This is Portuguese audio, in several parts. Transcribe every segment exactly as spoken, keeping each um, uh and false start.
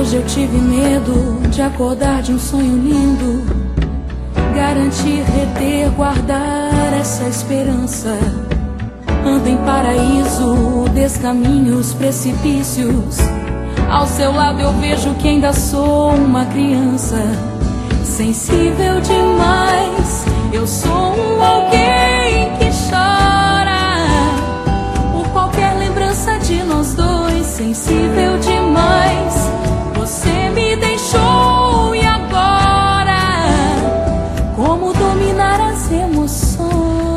Hoje eu tive medo de acordar de um sonho lindo, garantir, reter, guardar essa esperança. Ando em paraíso, descaminho os precipícios. Ao seu lado eu vejo que ainda sou uma criança. Sensível demais, eu sou um alguém que chora por qualquer lembrança de nós dois. Sensível demais, você me deixou e agora como dominar as emoções?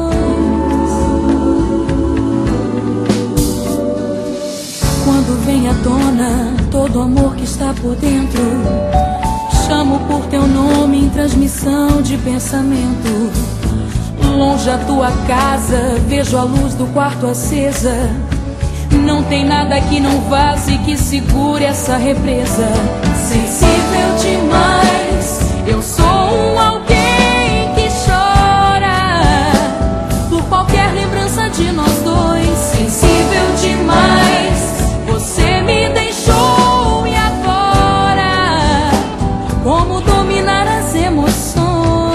Quando vem à tona todo o amor que está por dentro, chamo por teu nome em transmissão de pensamento. Longe a tua casa, vejo a luz do quarto acesa. Não tem nada que não vaze, que segure essa represa. Sensível demais, eu sou um alguém que chora por qualquer lembrança de nós dois. Sensível demais, você me deixou e agora como dominar as emoções?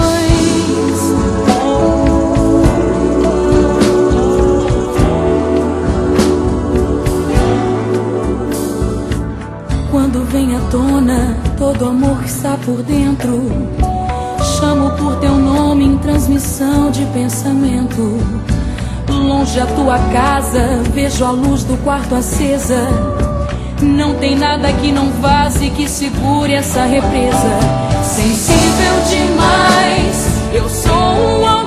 Quando vem à tona todo o amor que está por dentro, chamo por teu nome em transmissão de pensamento. Longe a tua casa, vejo a luz do quarto acesa. Não tem nada que não vaze, que segure essa represa. Sensível demais, eu sou um homem